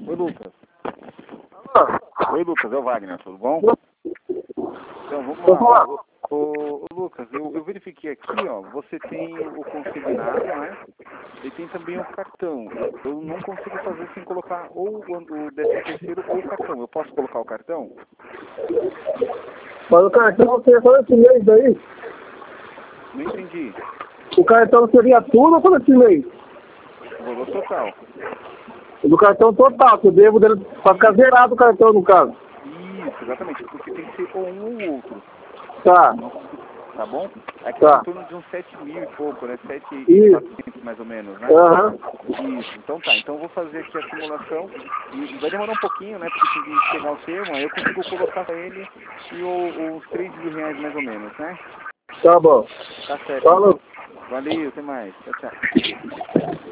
Oi, Lucas. Alô? Oi, Lucas, é o Wagner, tudo bom? Então, vamos Vamos lá. lá. Ô, Lucas, eu verifiquei aqui, ó, você tem o consignado, né? E tem também o cartão. Eu não consigo fazer sem colocar ou o 13º ou o cartão. Eu posso colocar o cartão? Mas o cartão seria só esse mês daí? Não entendi. O cartão seria tudo ou só esse mês? O valor total. Do cartão total, que eu devo dele pra ficar zerado o cartão no caso. Isso, exatamente. Porque tem que ser ou um ou outro. Tá, Tá bom? Aqui tá. tá em torno de uns 7.000 e pouco, né? Isso. 7.400 mais ou menos, né? Aham. Isso, então tá. Então eu vou fazer aqui a simulação e vai demorar um pouquinho, né? Porque tem que pegar o termo, aí eu consigo colocar pra ele e os 3.000 reais mais ou menos, né? Tá bom. Tá certo, Falou. então. Valeu, até mais. Tchau, tchau.